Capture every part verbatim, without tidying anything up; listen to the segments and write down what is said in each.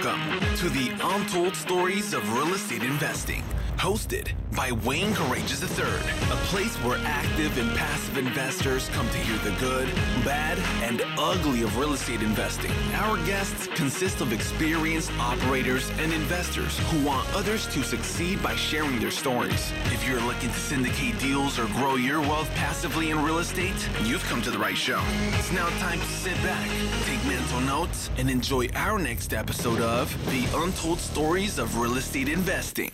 Welcome to the Untold Stories of Real Estate Investing, hosted by Wayne Courageous the third, a place where active and passive investors come to hear the good, bad, and ugly of real estate investing. Our guests consist of experienced operators and investors who want others to succeed by sharing their stories. If you're looking to syndicate deals or grow your wealth passively in real estate, you've come to the right show. It's now time to sit back, take mental notes, and enjoy our next episode of The Untold Stories of Real Estate Investing.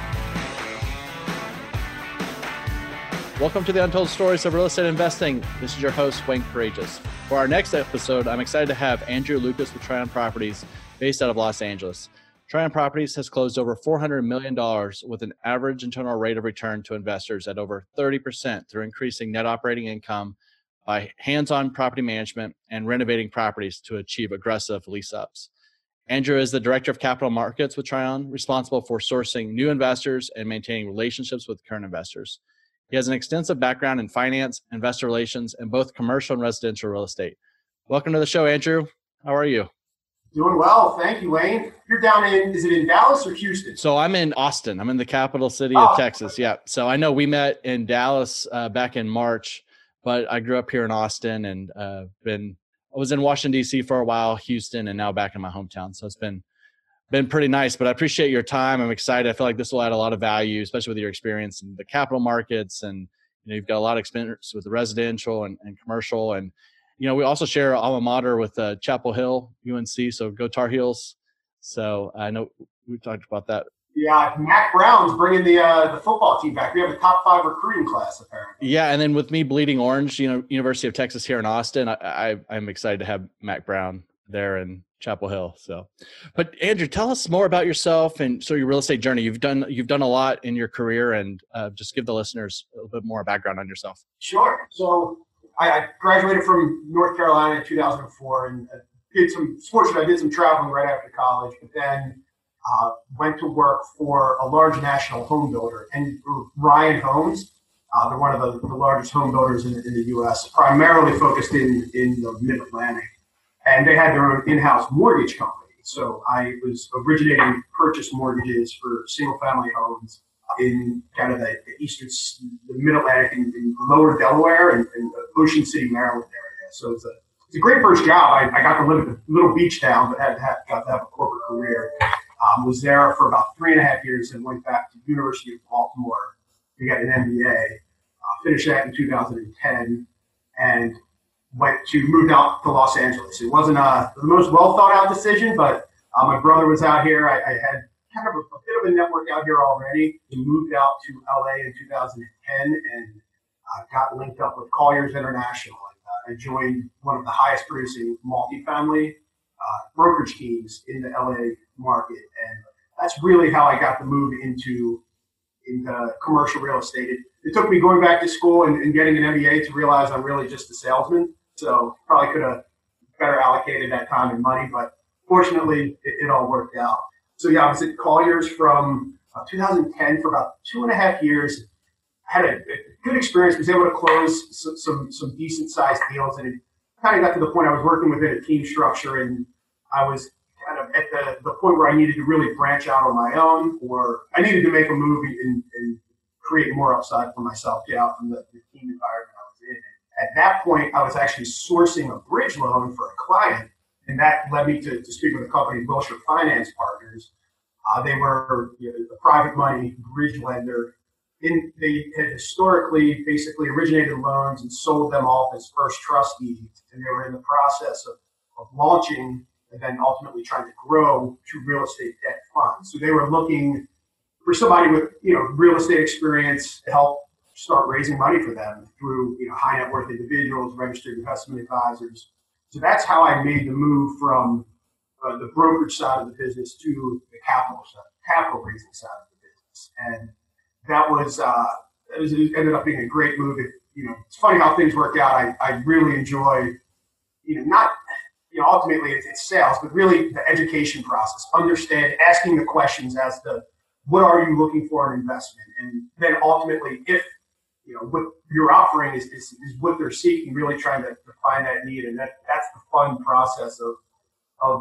Welcome to the Untold Stories of Real Estate Investing. This is your host, Wayne Courageous. For our next episode, I'm excited to have Andrew Lucas with Tryon Properties, based out of Los Angeles. Tryon Properties has closed over four hundred million dollars with an average internal rate of return to investors at over thirty percent through increasing net operating income by hands-on property management and renovating properties to achieve aggressive lease-ups. Andrew is the Director of Capital Markets with Tryon, responsible for sourcing new investors and maintaining relationships with current investors. He has an extensive background in finance, investor relations, and both commercial and residential real estate. Welcome to the show, Andrew. How are you? Doing well. Thank you, Wayne. You're down in, is it in Dallas or Houston? So I'm in Austin. I'm in the capital city oh, of Texas. Yeah. So I know we met in Dallas uh, back in March, but I grew up here in Austin and uh, been, I was in Washington, D C for a while, Houston, and now back in my hometown. So it's been Been pretty nice, but I appreciate your time. I'm excited. I feel like this will add a lot of value, especially with your experience in the capital markets. And, you know, you've got a lot of experience with the residential and, and commercial. And, you know, we also share alma mater with uh, Chapel Hill, U N C. So go Tar Heels. So I know we talked about that. Yeah, Mac Brown's bringing the uh, the football team back. We have a top five recruiting class, apparently. Yeah, and then with me bleeding orange, you know, University of Texas here in Austin, I, I, I'm excited to have Mac Brown there in Chapel Hill. So, but Andrew, tell us more about yourself and so your real estate journey. You've done you've done a lot in your career, and uh, just give the listeners a little bit more background on yourself. Sure. So I, I graduated from North Carolina in two thousand four, and did some fortunately I did some traveling right after college, but then uh, went to work for a large national home builder, and Ryan Homes. Uh, they're one of the, the largest home builders in, in the U S, primarily focused in in the Mid-Atlantic. And they had their own in-house mortgage company. So I was originating purchase mortgages for single-family homes in kind of the, the eastern, the Mid-Atlantic and, and lower Delaware and, and the Ocean City, Maryland area. So it's a it's a great first job. I, I got to live in a little beach town, but had, had got to have a corporate career. Um, was there for about three and a half years and went back to University of Baltimore to get an M B A. Uh, finished that in two thousand ten, and went to moved out to Los Angeles. It wasn't uh, the most well thought out decision, but uh, my brother was out here. I, I had kind of a, a bit of a network out here already. We moved out to L A in two thousand ten and uh, got linked up with Colliers International. And, uh, I joined one of the highest producing multifamily uh, brokerage teams in the L A market, and that's really how I got the move into into commercial real estate. It, it took me going back to school and, and getting an M B A to realize I'm really just a salesman. So probably could have better allocated that time and money, but fortunately it, it all worked out. So yeah, I was at Colliers from uh, two thousand ten for about two and a half years. Had a, a good experience, was able to close some, some, some decent sized deals, and it kind of got to the point I was working within a team structure, and I was kind of at the, the point where I needed to really branch out on my own, or I needed to make a move and, and create more upside for myself, get out from the, the team environment I was in. At that point, I was actually sourcing a bridge loan for a client, and that led me to, to speak with a company, Wilshire Finance Partners. Uh, they were you know, a private money bridge lender. In, they had historically basically originated loans and sold them off as first trust deeds, and they were in the process of, of launching and then ultimately trying to grow to real estate debt funds. So they were looking for somebody with you know real estate experience to help start raising money for them through you know high net worth individuals, registered investment advisors. So that's how I made the move from uh, the brokerage side of the business to the capital side, capital raising side of the business. And that was uh, it, was, it ended up being a great move. It, you know, it's funny how things work out. I, I really enjoy, you know, not you know ultimately it's, it's sales, but really the education process, understand, asking the questions as to what are you looking for in investment, and then ultimately if you know what you're offering is, is, is what they're seeking, really trying to, to find that need, and that that's the fun process of of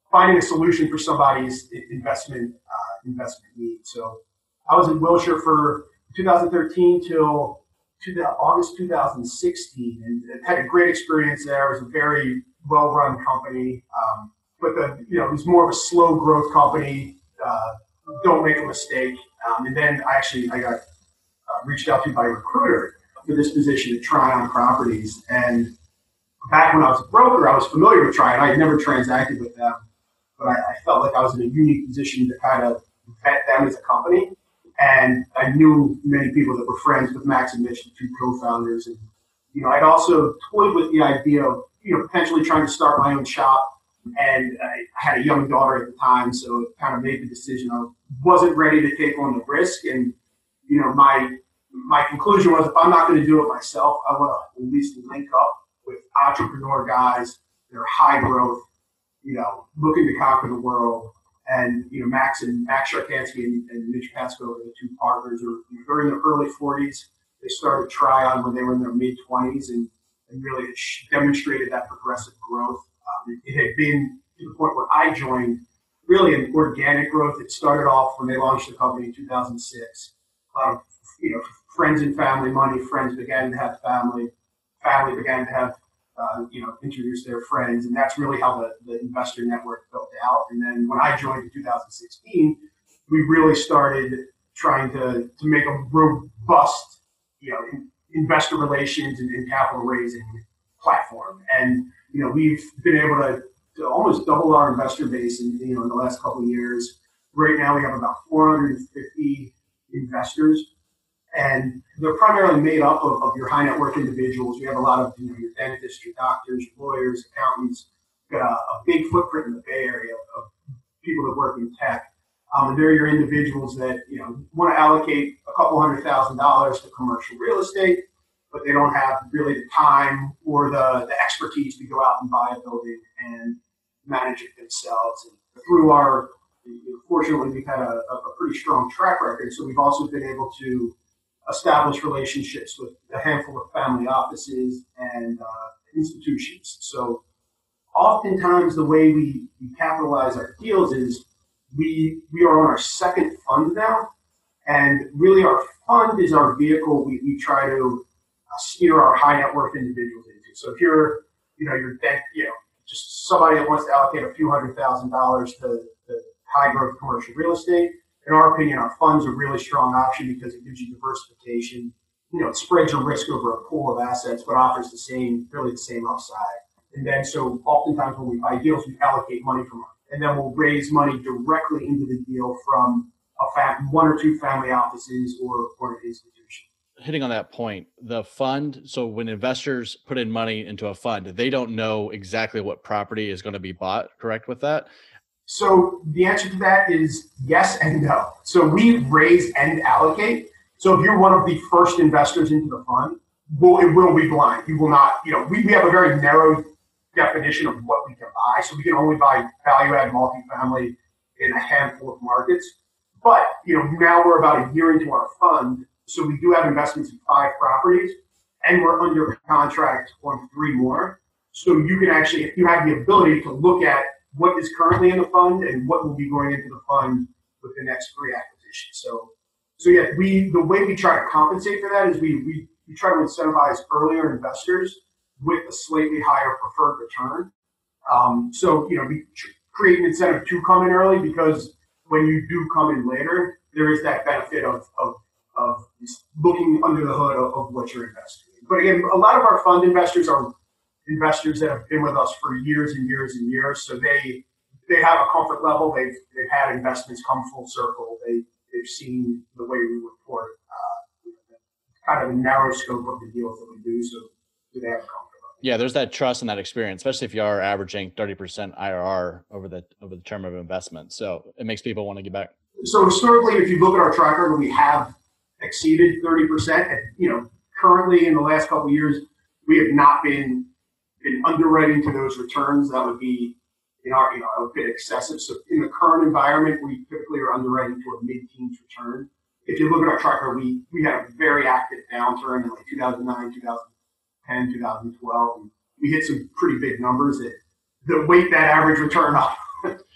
finding a solution for somebody's investment uh, investment need. So I was in Wilshire for two thousand thirteen till August two thousand sixteen, and had a great experience there. It was a very well-run company, um, but the you know it was more of a slow growth company. Uh, don't make a mistake. Um, and then I actually I got uh, reached out to by a recruiter for this position at Tryon Properties. And back when I was a broker, I was familiar with Tryon. I had never transacted with them, but I, I felt like I was in a unique position to kind of vet them as a company. And I knew many people that were friends with Max and Mitch, the two co-founders. And, you know, I'd also toyed with the idea of, you know, potentially trying to start my own shop. And I had a young daughter at the time, so it kind of made the decision. I wasn't ready to take on the risk. And, you know, my my conclusion was, if I'm not going to do it myself, I want to at least link up with entrepreneur guys that are high growth, you know, looking to conquer the world. And, you know, Max and Max Sharkansky and, and Mitch Pasco are the two partners. Are, you know, they're in their early forties. They started Tryon when they were in their mid twenties and, and really demonstrated that progressive growth. Um, it, it had been to the point where I joined really an organic growth. It started off when they launched the company in two thousand six. Um, you know, friends and family money, friends began to have family, family began to have, uh, you know, introduce their friends. And that's really how the, the investor network built out. And then when I joined in two thousand sixteen, we really started trying to, to make a robust, you know, in, investor relations and, and capital raising platform. And, you know, we've been able to, to almost double our investor base in, you know, in the last couple of years. Right now we have about four hundred fifty investors, and they're primarily made up of, of your high net worth individuals. We have a lot of, you know, your dentists, your doctors, your lawyers, accountants. We've got a, a big footprint in the Bay Area of, of people that work in tech. Um, and they're your individuals that, you know, want to allocate a couple hundred thousand dollars to commercial real estate, but they don't have really the time or the, the expertise to go out and buy a building and manage it themselves. And through our, you know, fortunately, we've had a, a pretty strong track record. So we've also been able to establish relationships with a handful of family offices and uh, institutions. So oftentimes the way we, we capitalize our deals is we we are on our second fund now. And really our fund is our vehicle we, we try to uh, steer our high net worth individuals into. So if you're, you know, you're debt, you know, just somebody that wants to allocate a few hundred thousand dollars to, to high growth commercial real estate, in our opinion, our fund's a really strong option because it gives you diversification. You know, it spreads your risk over a pool of assets, but offers the same, really the same upside. And then, so oftentimes when we buy deals, we allocate money from, and then we'll raise money directly into the deal from a fam- one or two family offices or, or an institution. Hitting on that point, the fund, so when investors put in money into a fund, they don't know exactly what property is going to be bought, correct with that? So the answer to that is yes and no. So we raise and allocate. So if you're one of the first investors into the fund, well, it will be blind. You will not, you know, we, we have a very narrow definition of what we can buy. So we can only buy value add multifamily in a handful of markets. But, you know, now we're about a year into our fund. So we do have investments in five properties and we're under contract on three more. So you can actually, you have the ability to look at what is currently in the fund and what will be going into the fund with the next three acquisitions. So, so yeah, we the way we try to compensate for that is we we, we try to incentivize earlier investors with a slightly higher preferred return. Um, so, you know, we tr- create an incentive to come in early because when you do come in later, there is that benefit of of, of looking under the hood of, of what you're investing in. But again, a lot of our fund investors are investors that have been with us for years and years and years. So they they have a comfort level. They've they've had investments come full circle. They they've seen the way we report, uh, kind of the narrow scope of the deals that we do. So, so they have a comfort level. Yeah, there's that trust and that experience, especially if you are averaging thirty percent I R R over the over the term of investment. So it makes people want to get back. So historically, if you look at our track record, we have exceeded thirty percent. And, you know, currently in the last couple of years, we have not been in underwriting to those returns. That would be, in our, you know, a bit excessive. So in the current environment, we typically are underwriting to a mid-teens return. If you look at our track record, we, we had a very active downturn in like two thousand nine, two thousand ten, two thousand twelve. And we hit some pretty big numbers that, that weight that average return up.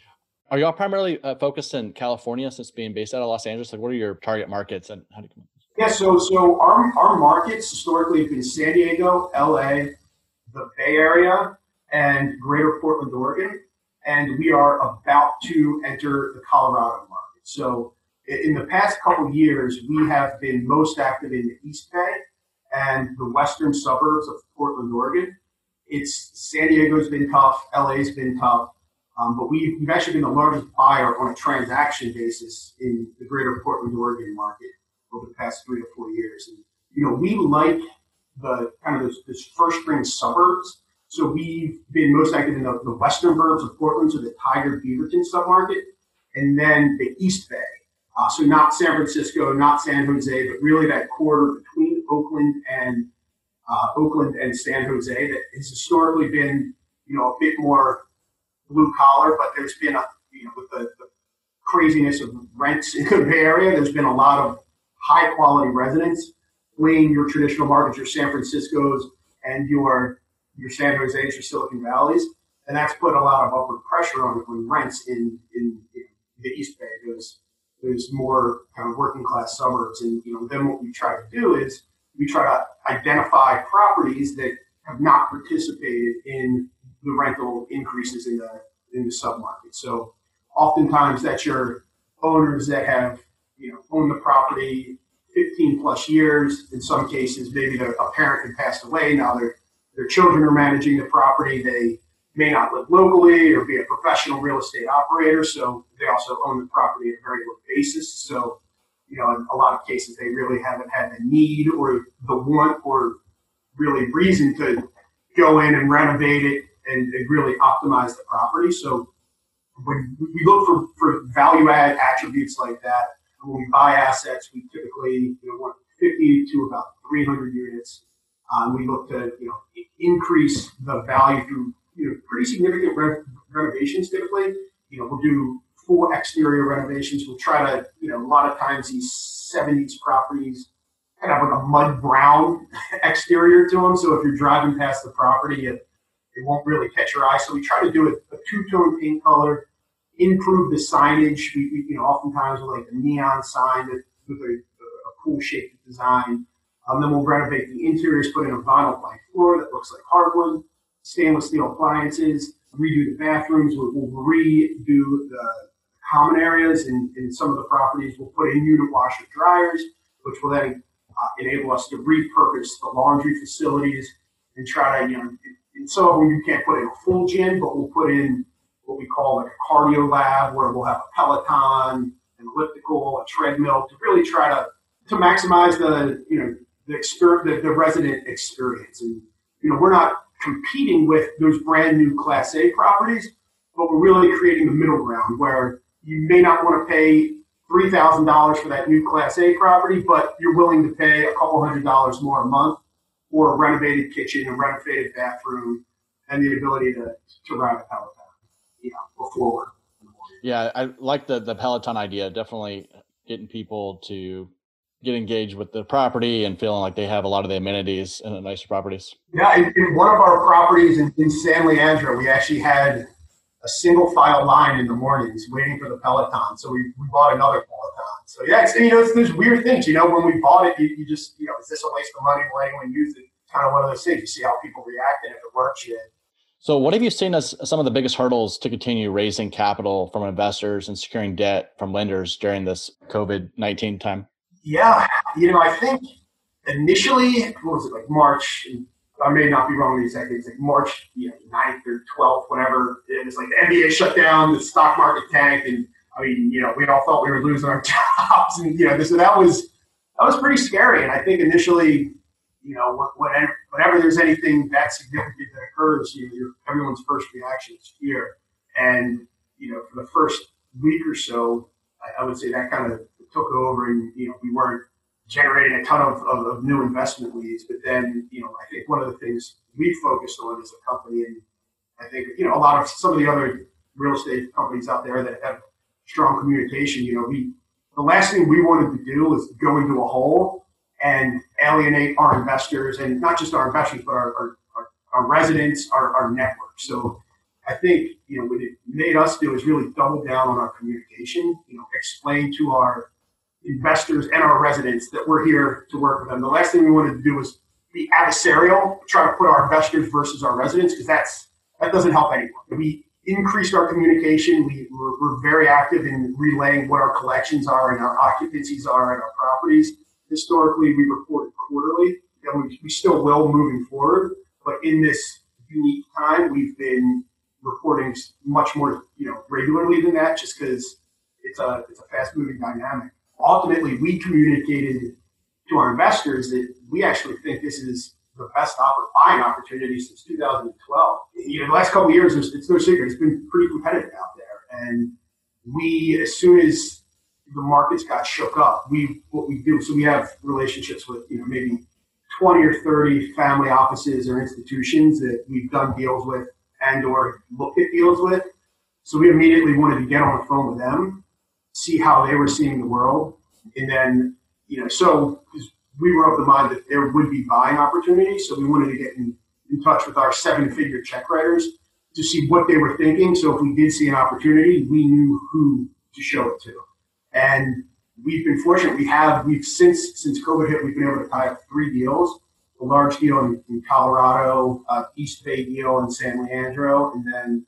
Are y'all primarily uh, focused in California since being based out of Los Angeles? Like, what are your target markets and how do you? Yeah, so so our our markets historically have been San Diego, L A, the Bay Area, and Greater Portland, Oregon, and we are about to enter the Colorado market. So in the past couple of years, we have been most active in the East Bay and the western suburbs of Portland, Oregon. It's San Diego's been tough, L A's been tough. Um, but we've, we've actually been the largest buyer on a transaction basis in the Greater Portland, Oregon market over the past three to four years. And, you know, we like the kind of this, this first string suburbs. So we've been most active in the, the western burbs of Portland, so the Tiger Beaverton submarket, and then the East Bay. Uh, so not San Francisco, not San Jose, but really that corridor between Oakland and uh, Oakland and San Jose that has historically been, you know, a bit more blue collar, but there's been a, you know, with the, the craziness of rents in the Bay Area, there's been a lot of high quality residents fleeing your traditional markets, your San Francisco's and your your San Jose's, your Silicon Valleys, and that's put a lot of upward pressure on, on rents in, in, in the East Bay. There's there's more kind of working class suburbs, and you know then what we try to do is we try to identify properties that have not participated in the rental increases in the in the submarket. So oftentimes that's your owners that have, you know, owned the property fifteen plus years. In some cases, maybe the, a parent had passed away. Now their their children are managing the property. They may not live locally or be a professional real estate operator. So they also own the property at a very low basis. So, you know, in a lot of cases, they really haven't had the need or the want or really reason to go in and renovate it and, and really optimize the property. So when we look for, for value add attributes like that, when we buy assets, we typically, you know, want fifty to about three hundred units. Um, we look to, you know, increase the value through, you know, pretty significant re- renovations typically. You know, we'll do full exterior renovations. We'll try to, you know, a lot of times these seventies properties kind of have like a mud brown exterior to them. So if you're driving past the property, it, it won't really catch your eye. So we try to do a, a two-tone paint color, improve the signage. We, we you know, oftentimes with like a neon sign that, with a, a cool shaped design. Um, then we'll renovate the interiors, put in a vinyl plank floor that looks like hardwood, stainless steel appliances, redo the bathrooms. We'll, we'll redo the common areas in, in some of the properties. We'll put in unit washer dryers, which will then uh, enable us to repurpose the laundry facilities and try to, you know, in, in some of them you can't put in a full gym, but we'll put in what we call like a cardio lab where we'll have a Peloton, an elliptical, a treadmill to really try to to maximize the, you know, the, exper- the, the resident experience. And, you know, we're not competing with those brand new Class A properties, but we're really creating the middle ground where you may not want to pay three thousand dollars for that new Class A property, but you're willing to pay a couple hundred dollars more a month for a renovated kitchen, a renovated bathroom, and the ability to, to ride a Peloton, you know, before work. Yeah, I like the, the Peloton idea, definitely getting people to get engaged with the property and feeling like they have a lot of the amenities in the nicer properties. Yeah, in, in one of our properties in, in San Leandro, we actually had a single file line in the mornings waiting for the Peloton. So we, we bought another Peloton. So yeah, it's, you know, it's those weird things, you know, when we bought it, you, you just, you know, is this a waste of money? Will anyone use it? Kind of one of those things. You see how people react, and if it works, you. So what have you seen as some of the biggest hurdles to continue raising capital from investors and securing debt from lenders during this COVID nineteen time? Yeah, you know, I think initially, what was it, like March, I may not be wrong with these exact like March, you know, ninth or twelfth, whatever. It was like the N B A shut down, the stock market tanked, and I mean, you know, we all thought we were losing our jobs, and you know, so that was that was pretty scary. And I think initially, you know, whenever, whenever there's anything that significant that occurs, you know, your, everyone's first reaction is fear. And you know, for the first week or so, I, I would say that kind of took over, and you know, we weren't generating a ton of, of, of new investment leads. But then, you know, I think one of the things we focused on as a company, and I think, you know, a lot of some of the other real estate companies out there that have strong communication, you know, we the last thing we wanted to do was go into a hole and alienate our investors, and not just our investors, but our our, our, our residents, our, our network. So I think, you know, when it made us do is really double down on our communication, you know, explain to our investors and our residents that we're here to work with them. The last thing we wanted to do was be adversarial, try to put our investors versus our residents, because that's that doesn't help anyone. We increased our communication. We, we're, we're very active in relaying what our collections are and our occupancies are in our properties. Historically, we reported quarterly, and we, we still will moving forward. But in this unique time, we've been reporting much more, you know, regularly than that, just because it's a it's a fast-moving dynamic. Ultimately, we communicated to our investors that we actually think this is the best oppor- buying opportunity since two thousand twelve. You know, the last couple of years, it's no secret, it's been pretty competitive out there. And we, as soon as the markets got shook up, we what we do, so we have relationships with, you know, maybe twenty or thirty family offices or institutions that we've done deals with and or looked at deals with. So we immediately wanted to get on the phone with them, see how they were seeing the world. And then, you know, so we were of the mind that there would be buying opportunities. So we wanted to get in, in touch with our seven-figure check writers to see what they were thinking. So if we did see an opportunity, we knew who to show it to. And we've been fortunate. We have, we've since, since COVID hit, we've been able to tie up three deals. A large deal in, in Colorado, uh, East Bay deal in San Leandro, and then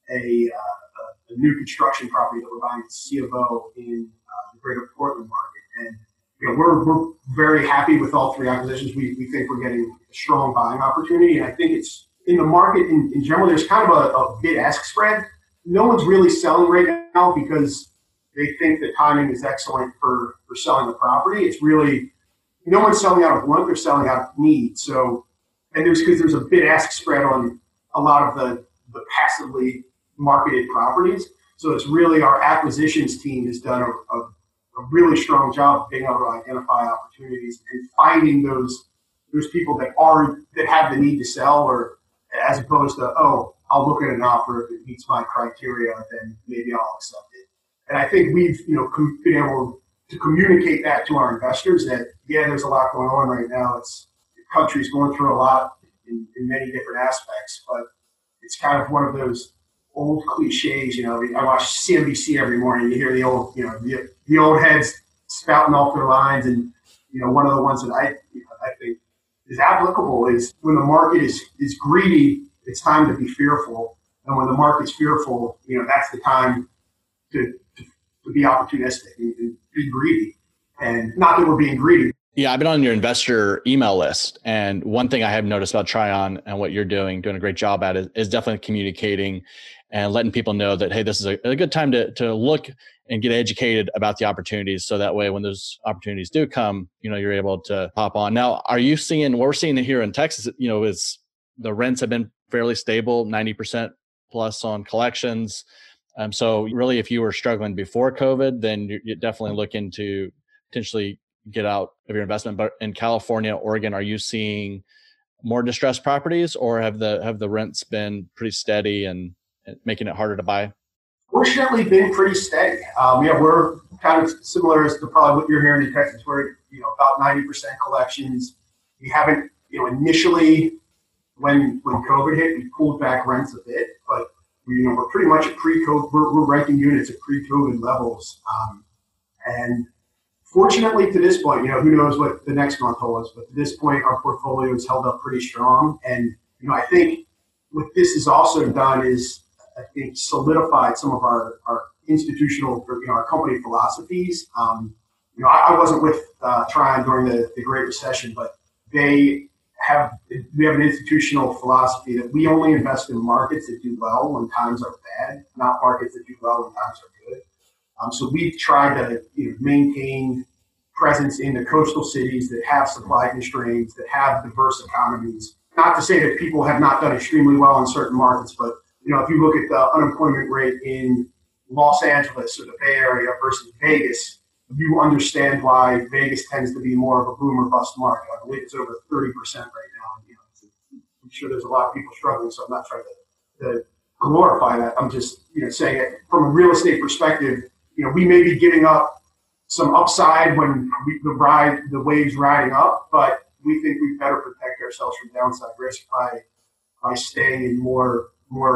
a, uh, a new construction property that we're buying at C of O in uh, the greater Portland market. And you know, we're we're very happy with all three acquisitions. We we think we're getting a strong buying opportunity, and I think it's in the market in, in general. There's kind of a, a bid-ask spread. No one's really selling right now because they think the timing is excellent for, for selling the property. It's really no one's selling out of want, they're selling out of need. So, and there's because there's a bid-ask spread on a lot of the, the passively marketed properties. So it's really our acquisitions team has done a, a, a really strong job of being able to identify opportunities and finding those those people that are that have the need to sell, or as opposed to, oh, I'll look at an offer if it meets my criteria, then maybe I'll accept it. And I think we've you know com- been able to communicate that to our investors that, yeah, there's a lot going on right now. It's the country's going through a lot in, in many different aspects, but it's kind of one of those old cliches. You know, I watch C N B C every morning. You hear the old, you know, the, the old heads spouting off their lines, and you know, one of the ones that I, you know, I think is applicable is when the market is is greedy, it's time to be fearful, and when the market's fearful, you know, that's the time to to, to be opportunistic and, and be greedy. And not that we're being greedy. Yeah, I've been on your investor email list. And one thing I have noticed about Tryon and what you're doing, doing a great job at, is, is definitely communicating and letting people know that, hey, this is a, a good time to to look and get educated about the opportunities. So that way, when those opportunities do come, you know, you're able to hop on. Now, are you seeing, what we're seeing here in Texas, you know, is the rents have been fairly stable, ninety percent plus on collections. Um, so really, if you were struggling before COVID, then you, you definitely look into potentially get out of your investment. But in California, Oregon, are you seeing more distressed properties, or have the have the rents been pretty steady and, and making it harder to buy? Fortunately, been pretty steady. Um, yeah, we're kind of similar as to probably what you're hearing in Texas. We're you know about ninety percent collections. We haven't you know initially when when COVID hit, we pulled back rents a bit, but we, you know we're pretty much at pre-COVID. We're, we're renting units at pre-COVID levels, um, and fortunately, to this point, you know, who knows what the next month holds, but to this point, our portfolio has held up pretty strong. And, you know, I think what this has also done is, I think, solidified some of our, our institutional, or, you know, our company philosophies. Um, you know, I, I wasn't with uh, Tryon during the, the Great Recession, but they have, we have an institutional philosophy that we only invest in markets that do well when times are bad, not markets that do well when times are good. Um, so we've tried to you know, maintain presence in the coastal cities that have supply constraints, that have diverse economies. Not to say that people have not done extremely well in certain markets, but you know, if you look at the unemployment rate in Los Angeles or the Bay Area versus Vegas, you understand why Vegas tends to be more of a boom or bust market. I believe it's over thirty percent right now. You know, I'm sure there's a lot of people struggling, so I'm not trying to, to glorify that. I'm just you know saying it from a real estate perspective. You know, we may be giving up some upside when we, the ride, the waves riding up, but we think we better protect ourselves from downside risk by by staying in more more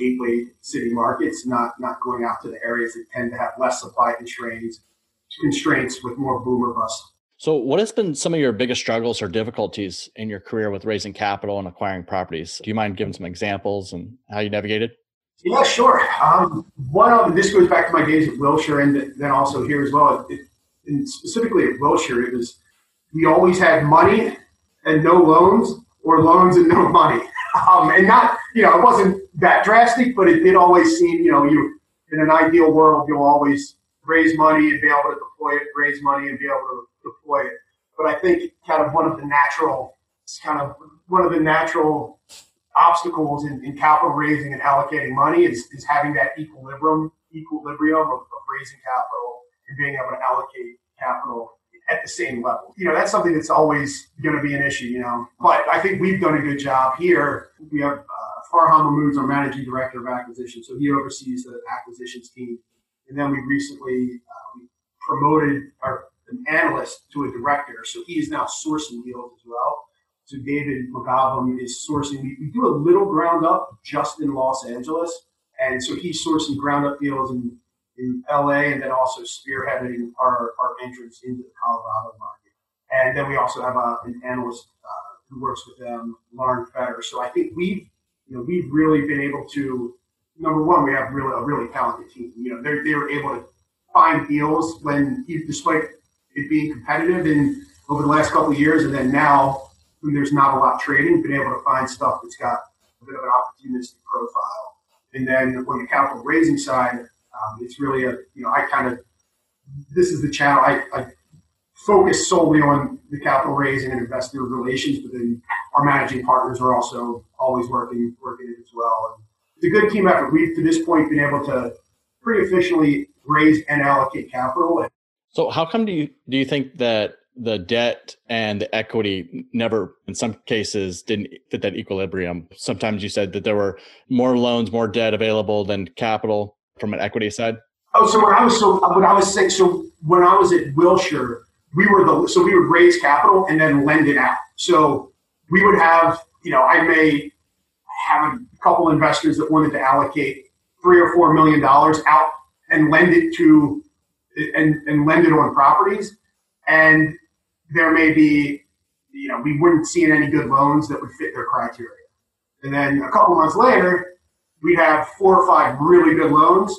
gateway city markets, not not going out to the areas that tend to have less supply constraints, constraints with more boom or bust. So what has been some of your biggest struggles or difficulties in your career with raising capital and acquiring properties? Do you mind giving some examples and how you navigated? Yeah, sure. Um, one of this goes back to my days at Wilshire and then also here as well. It, and specifically at Wilshire, it was we always had money and no loans, or loans and no money. Um, and not, you know, it wasn't that drastic, but it did always seem, you know, you in an ideal world, you'll always raise money and be able to deploy it, raise money and be able to deploy it. But I think kind of one of the natural, kind of one of the natural obstacles in, in capital raising and allocating money is, is having that equilibrium, equilibrium of, of raising capital and being able to allocate capital at the same level. You know, that's something that's always going to be an issue, you know. But I think we've done a good job here. We have uh, Farhan Mahmood's our managing director of acquisition, so he oversees the acquisitions team. And then we recently uh, we promoted our an analyst to a director, so he is now sourcing deals as well. So David McGowan is sourcing. We, we do a little ground up just in Los Angeles, and so he's sourcing ground up deals in, in L A, and then also spearheading our, our entrance into the Colorado market. And then we also have a, an analyst uh, who works with them, Lauren Fetter. So I think we've you know we've really been able to. Number one, we have really a really talented team. You know, they're they're able to find deals when, despite it being competitive in over the last couple of years, and then now when there's not a lot trading, been able to find stuff that's got a bit of an opportunistic profile. And then on the capital raising side, um, it's really a you know I kind of this is the channel I, I focus solely on the capital raising and investor relations, but then our managing partners are also always working working it as well. And it's a good team effort. We've to this point been able to pretty efficiently raise and allocate capital. So how come do you do you think that the debt and the equity never, in some cases, didn't fit that equilibrium? Sometimes you said that there were more loans, more debt available than capital from an equity side. Oh, so when I was so when I was saying so when I was at Wilshire, we were the so we would raise capital and then lend it out. So we would have you know I may have a couple investors that wanted to allocate three or four million dollars out and lend it to and, and lend it on properties. And there may be, you know, we wouldn't see any good loans that would fit their criteria. And then a couple months later, we'd have four or five really good loans,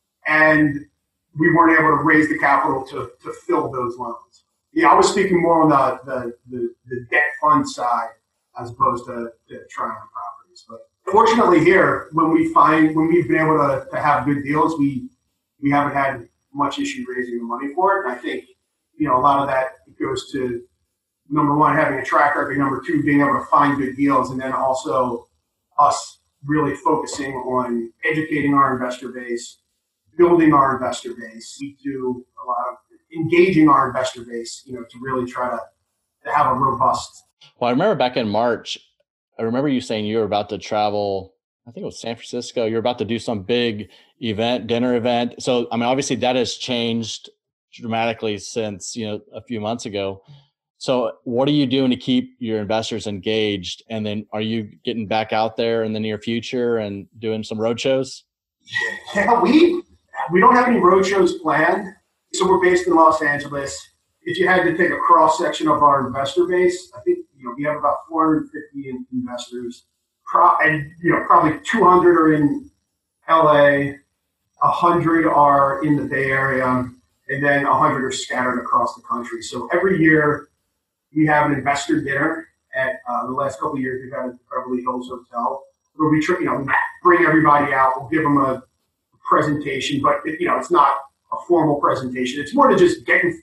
and we weren't able to raise the capital to, to fill those loans. Yeah, I was speaking more on the, the, the, the debt fund side as opposed to, to Tryon Properties. But fortunately here, when we find, when we've been able to, to have good deals, we, we haven't had much issue raising the money for it. And I think, you know, a lot of that goes to, number one, having a track record, number two, being able to find good deals, and then also us really focusing on educating our investor base, building our investor base. We do a lot of engaging our investor base, you know, to really try to, to have a robust. Well, I remember back in March, I remember you saying you were about to travel, I think it was San Francisco. You're about to do some big event, dinner event. So, I mean, obviously that has changed dramatically since, you know, a few months ago. So what are you doing to keep your investors engaged? And then are you getting back out there in the near future and doing some road shows? Yeah, we, we don't have any road shows planned. So we're based in Los Angeles. If you had to take a cross section of our investor base, I think, you know, we have about four hundred fifty investors. And, you know, probably two hundred are in L A, one hundred are in the Bay Area, and then one hundred are scattered across the country. So every year we have an investor dinner at uh, the last couple of years we've had at the Beverly Hills Hotel, where we, you know, bring everybody out. We'll give them a presentation, but, it, you know, it's not a formal presentation. It's more to just getting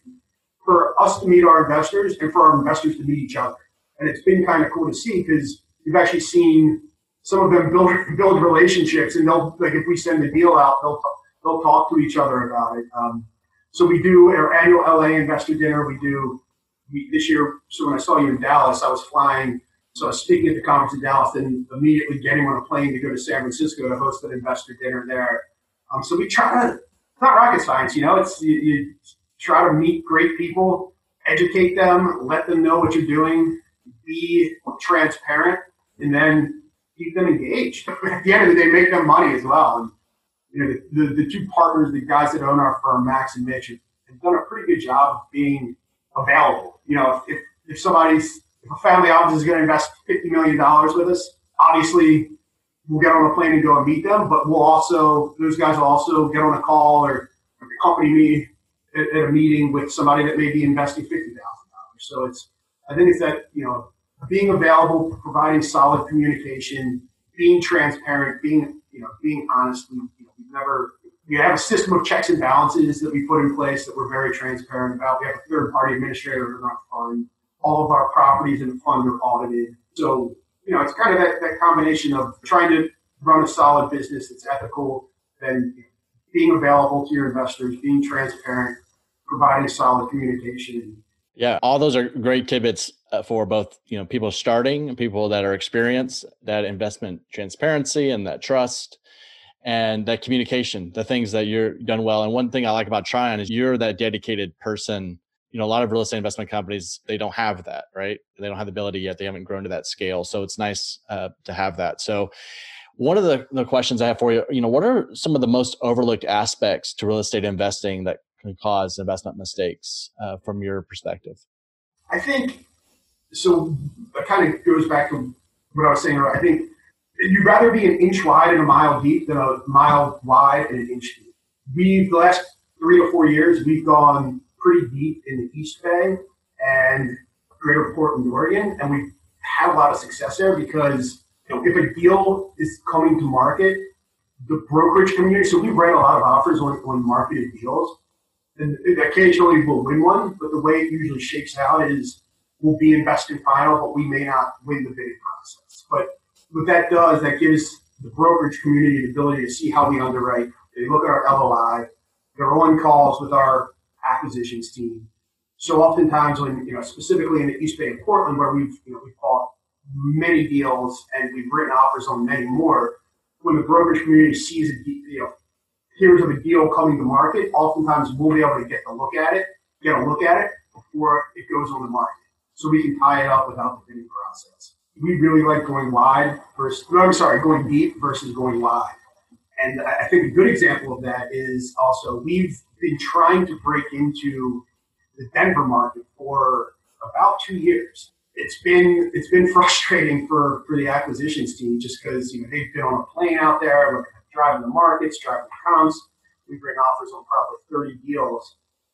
for us to meet our investors and for our investors to meet each other. And it's been kind of cool to see because we've actually seen some of them build build relationships, and they'll, like, if we send the deal out, they'll they'll talk to each other about it. Um, so we do our annual L A investor dinner. We do we, this year. So when I saw you in Dallas, I was flying. So I was speaking at the conference in Dallas, then immediately getting on a plane to go to San Francisco to host an investor dinner there. Um, so we try to, it's not rocket science, you know, it's you, you try to meet great people, educate them, let them know what you're doing, be transparent, and then, keep them engaged. At the end of the day, make them money as well. And you know, the, the, the two partners, the guys that own our firm, Max and Mitch, have, have done a pretty good job of being available. You know, if if somebody's if a family office is going to invest fifty million dollars with us, obviously we'll get on a plane and go and meet them. But we'll also those guys will also get on a call or accompany me at, at a meeting with somebody that may be investing fifty thousand dollars. So it's I think it's that you know being available, providing solid communication, being transparent, being you know being honest. We, you know, we've never we have a system of checks and balances that we put in place that we're very transparent about. We have a third party administrator in our fund. All of our properties in the fund are audited. So, you know, it's kind of that, that combination of trying to run a solid business that's ethical and being available to your investors, being transparent, providing solid communication. Yeah, all those are great tidbits uh, for both, you know, people starting and people that are experienced, that investment transparency and that trust and that communication, the things that you're done well. And one thing I like about Tryon is you're that dedicated person. You know, a lot of real estate investment companies, they don't have that, right? They don't have the ability yet. They haven't grown to that scale. So it's nice uh, to have that. So one of the, the questions I have for you, you know, what are some of the most overlooked aspects to real estate investing that can cause investment mistakes uh, from your perspective? I think, so it kind of goes back to what I was saying earlier. I think you'd rather be an inch wide and a mile deep than a mile wide and an inch deep. We, the last three or four years, we've gone pretty deep in the East Bay and Greater Portland, Oregon, and we've had a lot of success there because you know, if a deal is coming to market, the brokerage community, so we write a lot of offers on, on marketed deals, and occasionally we'll win one, but the way it usually shakes out is we'll be invested final, but we may not win the bidding process. But what that does, that gives the brokerage community the ability to see how we underwrite. They look at our L O I, they're on calls with our acquisitions team. So oftentimes when, you know, specifically in the East Bay and Portland, where we've, you know, we've bought many deals and we've written offers on many more, when the brokerage community sees a, you know, here's of a deal coming to market, oftentimes we'll be able to get a look at it, get a look at it before it goes on the market. So we can tie it up without the bidding process. We really like going wide versus, no, I'm sorry, going deep versus going wide. And I think a good example of that is also we've been trying to break into the Denver market for about two years. It's been it's been frustrating for, for the acquisitions team just because you know they've been on a plane out there, looking at driving the markets, driving the comps. We bring offers on probably thirty deals,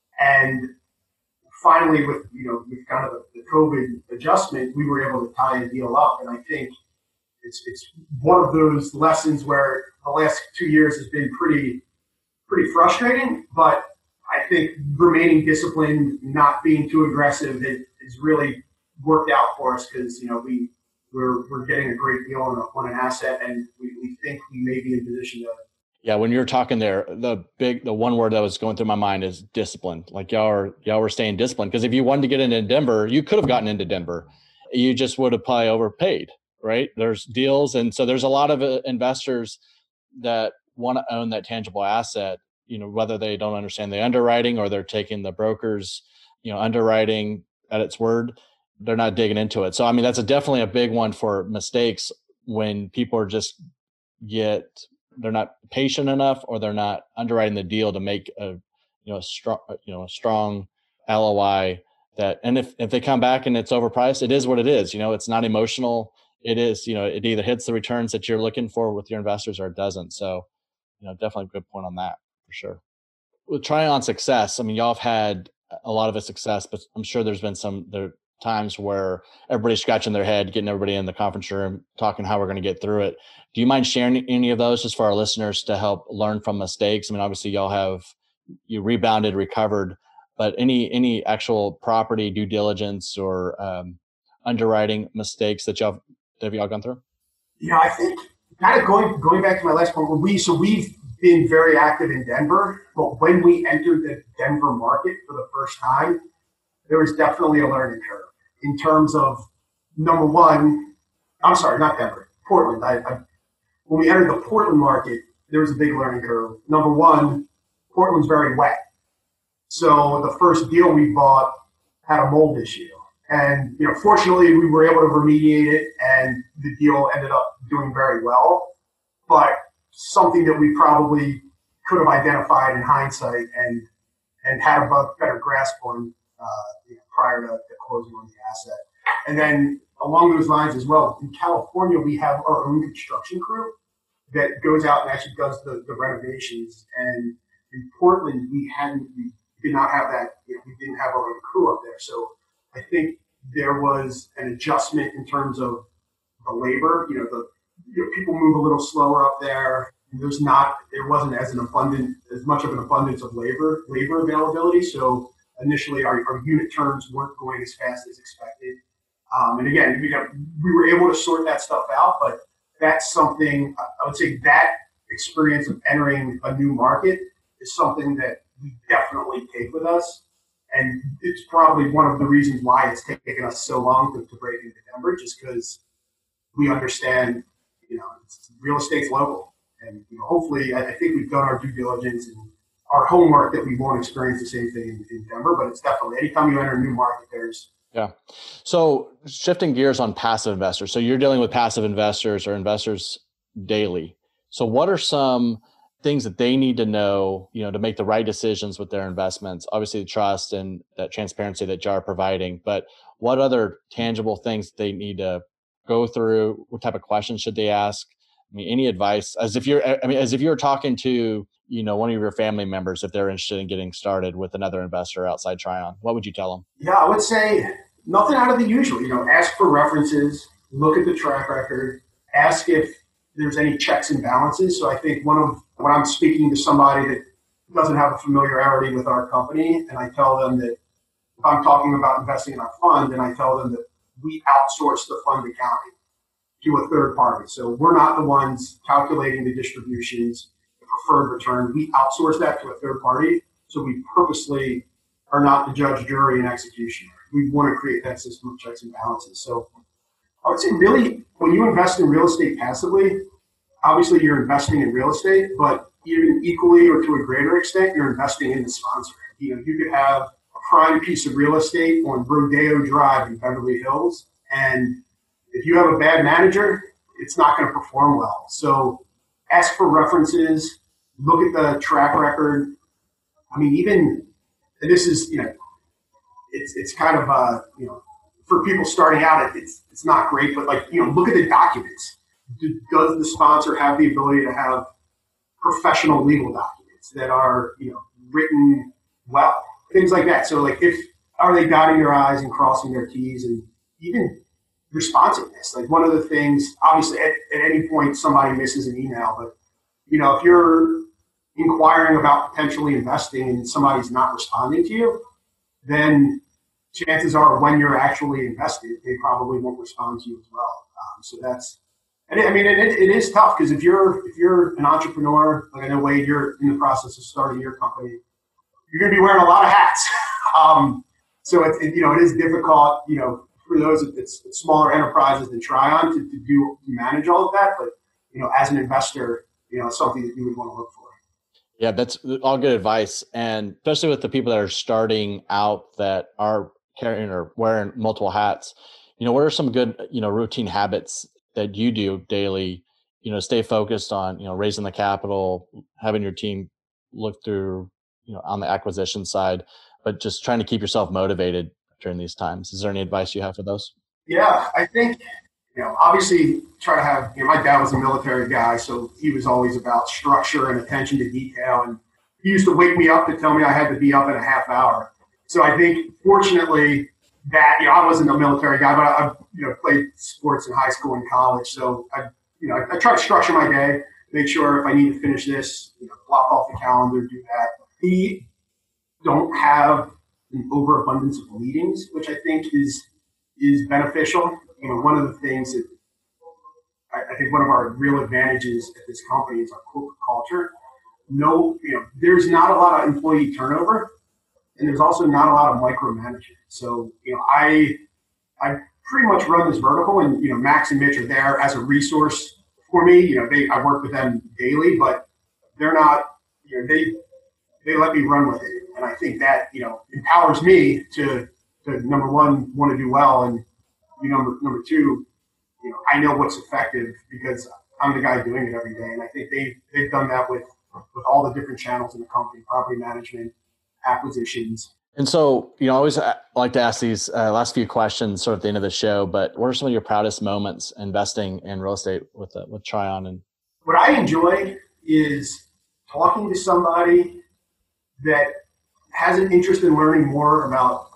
and finally, with you know with kind of the, the COVID adjustment, we were able to tie a deal up. And I think it's it's one of those lessons where the last two years has been pretty. pretty frustrating, but I think remaining disciplined, not being too aggressive, it has really worked out for us because, you know, we, we're, we're getting a great deal on, a, on an asset and we, we think we may be in position to. Yeah. When you were talking there, the big, the one word that was going through my mind is disciplined. Like y'all are, y'all were staying disciplined because if you wanted to get into Denver, you could have gotten into Denver. You just would have probably overpaid, right? There's deals. And so there's a lot of uh, investors that want to own that tangible asset, you know, whether they don't understand the underwriting or they're taking the broker's, you know, underwriting at its word, they're not digging into it. So, I mean, that's a definitely a big one for mistakes when people are just get, they're not patient enough or they're not underwriting the deal to make a, you know, a strong, you know, a strong L O I that, and if, if they come back and it's overpriced, it is what it is. You know, it's not emotional. It is, you know, it either hits the returns that you're looking for with your investors or it doesn't. So, you know, definitely a good point on that for sure. With Tryon Success, I mean, y'all have had a lot of a success, but I'm sure there's been some there times where everybody's scratching their head, getting everybody in the conference room, talking how we're going to get through it. Do you mind sharing any of those just for our listeners to help learn from mistakes? I mean, obviously y'all have, you rebounded, recovered, but any, any actual property due diligence or um, underwriting mistakes that y'all have y'all gone through? Yeah, I think kind of going, going back to my last point, we, so we've been very active in Denver, but when we entered the Denver market for the first time, there was definitely a learning curve in terms of number one, I'm sorry, not Denver, Portland. I, I, when we entered the Portland market, there was a big learning curve. Number one, Portland's very wet. So the first deal we bought had a mold issue. And, you know, fortunately, we were able to remediate it, and the deal ended up doing very well. But something that we probably could have identified in hindsight and and had a better grasp on uh, you know, prior to the closing on the asset. And then along those lines as well, in California, we have our own construction crew that goes out and actually does the, the renovations. And in Portland, we hadn't, we did not have that, you know, we didn't have our own crew up there. So I think there was an adjustment in terms of the labor. You know, the you know, people move a little slower up there. There's not, there wasn't as an abundant, as much of an abundance of labor, labor availability. So initially, our, our unit turns weren't going as fast as expected. Um, and again, we, got, we were able to sort that stuff out, but that's something, I would say that experience of entering a new market is something that we definitely take with us. And it's probably one of the reasons why it's taken us so long to, to break into Denver, just because we understand, you know, it's, real estate's local. And you know, hopefully, I, I think we've done our due diligence and our homework that we won't experience the same thing in, in Denver. But it's definitely, anytime you enter a new market, there's Yeah. So shifting gears on passive investors. So you're dealing with passive investors or investors daily. So what are some things that they need to know, you know, to make the right decisions with their investments? Obviously the trust and that transparency that J A R providing, but what other tangible things they need to go through? What type of questions should they ask? I mean, any advice as if you're, I mean, as if you're talking to, you know, one of your family members, if they're interested in getting started with another investor outside Tryon, what would you tell them? Yeah, I would say nothing out of the usual. You know, ask for references, look at the track record, ask if there's any checks and balances. So I think one of when I'm speaking to somebody that doesn't have a familiarity with our company, and I tell them that if I'm talking about investing in our fund, and I tell them that we outsource the fund accounting to a third party. So we're not the ones calculating the distributions, the preferred return. We outsource that to a third party. So we purposely are not the judge, jury, and executioner. We want to create that system of checks and balances. So I would say really, when you invest in real estate passively, obviously you're investing in real estate, but even equally or to a greater extent, you're investing in the sponsor. You know, you could have a prime piece of real estate on Rodeo Drive in Beverly Hills, and if you have a bad manager, it's not going to perform well. So ask for references, look at the track record. I mean, even, and this is, you know, it's it's kind of, uh, you know, for people starting out, it's it's not great, but like, you know, look at the documents. Do, does the sponsor have the ability to have professional legal documents that are, you know, written well? Things like that. So like, if, are they dotting their I's and crossing their T's, and even responsiveness? Like one of the things, obviously at, at any point somebody misses an email, but you know, if you're inquiring about potentially investing and somebody's not responding to you, then chances are when you're actually invested, they probably won't respond to you as well. Um, so that's, and it, I mean, it, it is tough because if you're if you're an entrepreneur, like I know Wade, you're in the process of starting your company, you're going to be wearing a lot of hats. um, so it, it, you know, it is difficult, you know, for those it's, it's smaller enterprises than Tryon to, to do to manage all of that. But you know, as an investor, you know, it's something that you would want to look for. Yeah, that's all good advice. And especially with the people that are starting out that are carrying or wearing multiple hats, you know, what are some good, you know, routine habits that you do daily, you know, stay focused on, you know, raising the capital, having your team look through, you know, on the acquisition side, but just trying to keep yourself motivated during these times. Is there any advice you have for those? Yeah, I think, you know, obviously try to have, you know, my dad was a military guy, so he was always about structure and attention to detail. And he used to wake me up to tell me I had to be up in a half hour. So I think fortunately that, you know, I wasn't a military guy, but I, I you know, played sports in high school and college. So I, you know, I, I try to structure my day, make sure if I need to finish this, you know, block off the calendar, do that. We don't have an overabundance of meetings, which I think is, is beneficial. You know, one of the things that I, I think one of our real advantages at this company is our corporate culture. No, you know, there's not a lot of employee turnover, and there's also not a lot of micromanagement. So, you know, I I pretty much run this vertical, and you know, Max and Mitch are there as a resource for me. You know, they I work with them daily, but they're not. You know, they they let me run with it, and I think that, you know, empowers me to to number one, want to do well, and you know, number number two, you know, I know what's effective because I'm the guy doing it every day, and I think they they've done that with with all the different channels in the company: property management, acquisitions. And so, you know, I always like to ask these uh, last few questions sort of at the end of the show, but what are some of your proudest moments investing in real estate with uh, with Tryon? And what I enjoy is talking to somebody that has an interest in learning more about,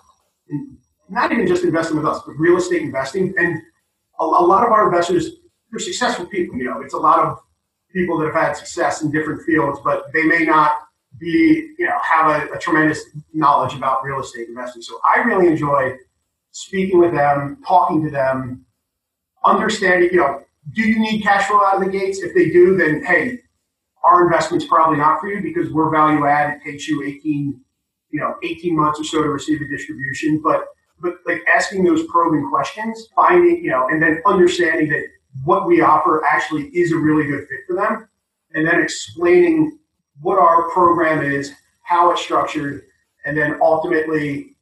not even just investing with us, but real estate investing. And a, a lot of our investors, they're successful people. You know, it's a lot of people that have had success in different fields, but they may not be, you know, have a, a tremendous knowledge about real estate investing. So I really enjoy speaking with them, talking to them, understanding, you know, do you need cash flow out of the gates? If they do, then, hey, our investment's probably not for you because we're value add. It takes you eighteen, you know, eighteen months or so to receive a distribution. But, but like asking those probing questions, finding, you know, and then understanding that what we offer actually is a really good fit for them. And then explaining what our program is, how it's structured, and then ultimately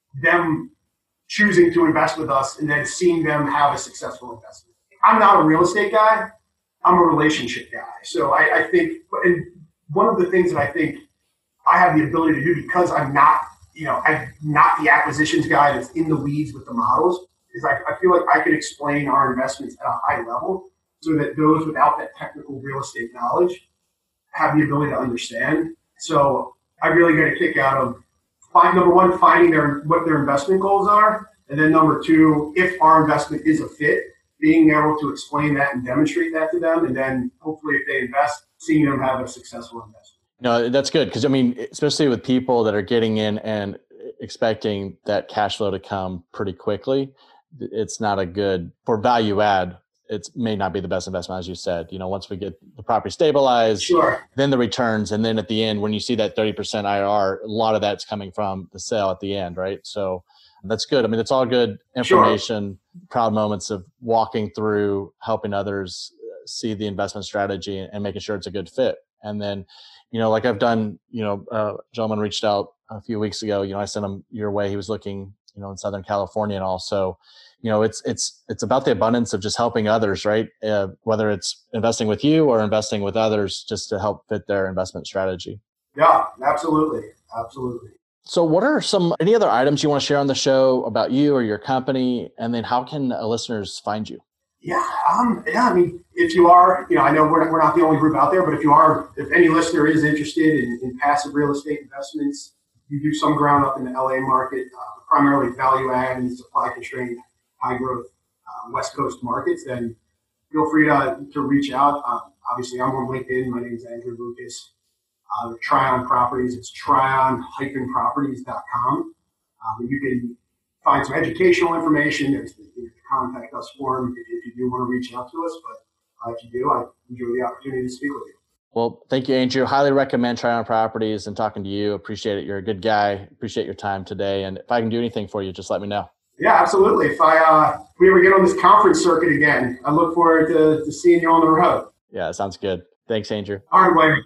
them choosing to invest with us and then seeing them have a successful investment. I'm not a real estate guy. I'm a relationship guy. So I, I think, and one of the things that I think I have the ability to do because I'm not, you know, I'm not the acquisitions guy that's in the weeds with the models, is I, I feel like I can explain our investments at a high level so that those without that technical real estate knowledge have the ability to understand. So I really get a kick out of find number one, finding their what their investment goals are, and then number two, if our investment is a fit, being able to explain that and demonstrate that to them, and then hopefully if they invest, seeing them have a successful investment. No, that's good because I mean, especially with people that are getting in and expecting that cash flow to come pretty quickly, it's not a good for value add. It may not be the best investment, as you said. You know, once we get the property stabilized, sure. Then the returns, and then at the end, when you see that thirty percent I R R, a lot of that's coming from the sale at the end, right? So that's good. I mean, it's all good information, sure. Proud moments of walking through, helping others see the investment strategy and making sure it's a good fit. And then, you know, like I've done, you know, uh, a gentleman reached out a few weeks ago. You know, I sent him your way. He was looking, you know, in Southern California, and also, you know, it's it's it's about the abundance of just helping others, right? Uh, whether it's investing with you or investing with others, just to help fit their investment strategy. Yeah, absolutely, absolutely. So, what are some any other items you want to share on the show about you or your company, and then how can uh, listeners find you? Yeah, um, yeah. I mean, if you are, you know, I know we're we're not the only group out there, but if you are, if any listener is interested in, in passive real estate investments, you do some ground up in the L A market, uh, primarily value add and supply constrained, high growth uh, West Coast markets, then feel free to to reach out. Uh, obviously, I'm on LinkedIn. My name is Andrew Lucas. Uh, Tryon Properties, it's tryon dash properties dot com. Um, you can find some educational information. There's the, the contact us form if, if you do want to reach out to us. But uh, if you do, I enjoy the opportunity to speak with you. Well, thank you, Andrew. Highly recommend Tryon Properties and talking to you. Appreciate it. You're a good guy. Appreciate your time today. And if I can do anything for you, just let me know. Yeah, absolutely. If I uh, if we ever get on this conference circuit again, I look forward to, to seeing you on the road. Yeah, sounds good. Thanks, Andrew. All right, Wayne.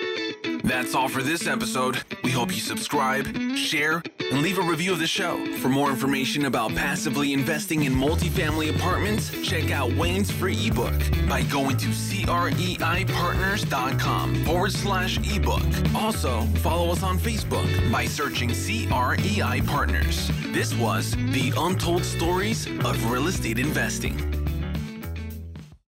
That's all for this episode. We hope you subscribe, share, and leave a review of the show. For more information about passively investing in multifamily apartments, check out Wayne's free ebook by going to CREIPartners.com forward slash ebook. Also, follow us on Facebook by searching C R E I Partners. This was the Untold Stories of Real Estate Investing.